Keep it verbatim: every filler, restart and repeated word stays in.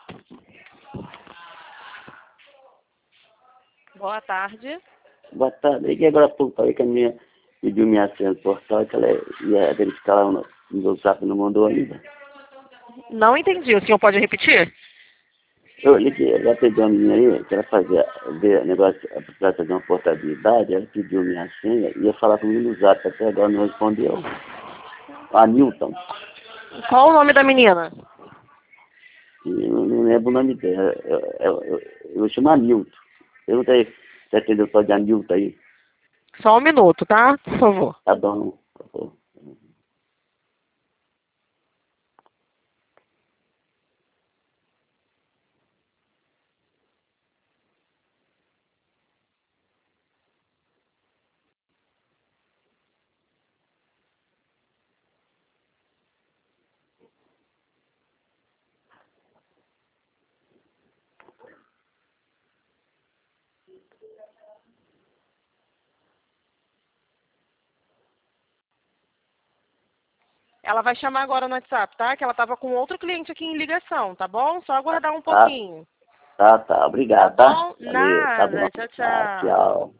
Boa tarde. Boa tarde. Liguei agora há pouco para ver que a minha pediu minha senha do portal, que ela ia verificar lá no meu zap, não mandou ainda. Não entendi. O senhor pode repetir? Eu liguei, ela pediu a menina aí, que ela fazia ver negócio para fazer uma portabilidade, ela pediu minha senha, ia falar comigo no zap, até agora não respondeu. A Newton. Qual o nome da menina? Eu não lembro o nome dela. Eu, eu, eu, eu chamo a Newton. Pergunta aí, você entendeu o tal de Newton aí? Só um minuto, tá? Por favor. Tá bom, por favor. Ela vai chamar agora no WhatsApp, tá? Que ela tava com outro cliente aqui em ligação, tá bom? Só aguardar um Tá, pouquinho. tá, tá. Obrigado, Tá tá? bom? Valeu, tá bom. Nada. Tchau, Ah, tchau. tchau.